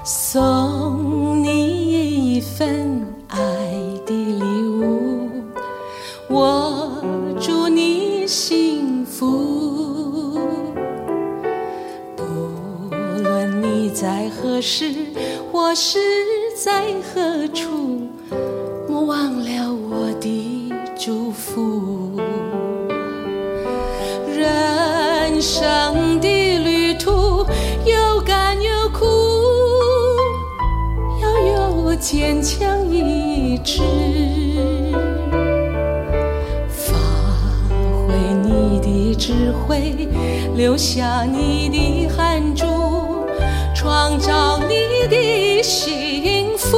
送你一份爱的礼物，我祝你幸福。不论你在何时或是在何处，莫忘了我的祝福。人生的旅途有甘有苦，坚强意志，发挥你的智慧，留下你的汗珠，创造你的幸福。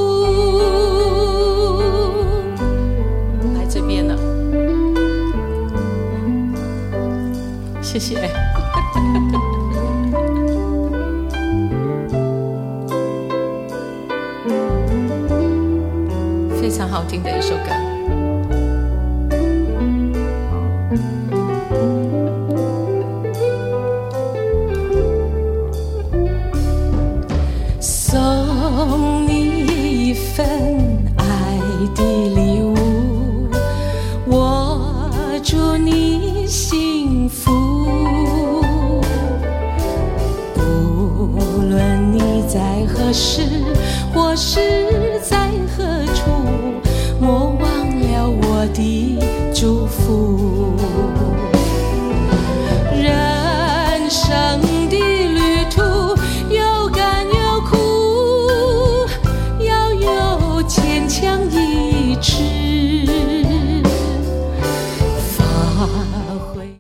来这边了，谢谢。非常好听的一首歌。送你一份爱的礼物，我祝你幸福。不论你在何时